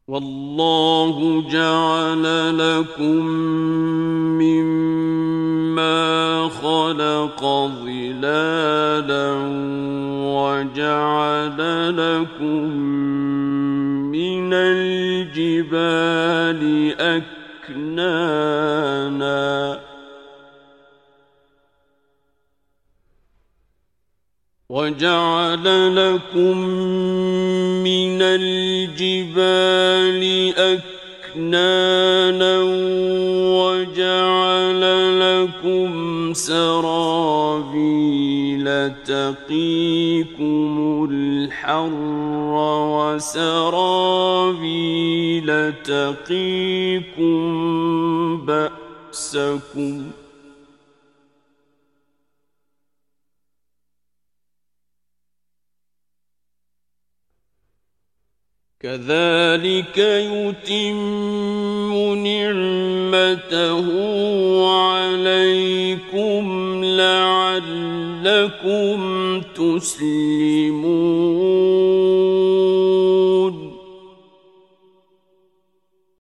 والله جعل لكم مما خلق ظلالا وجعل لكم من الجبال أكنانا وجعل لكم سرابيل تقيكم الحر وسرابيل تقيكم بأسكم كذلك يتم نعمته عليكم لعلكم تسلمون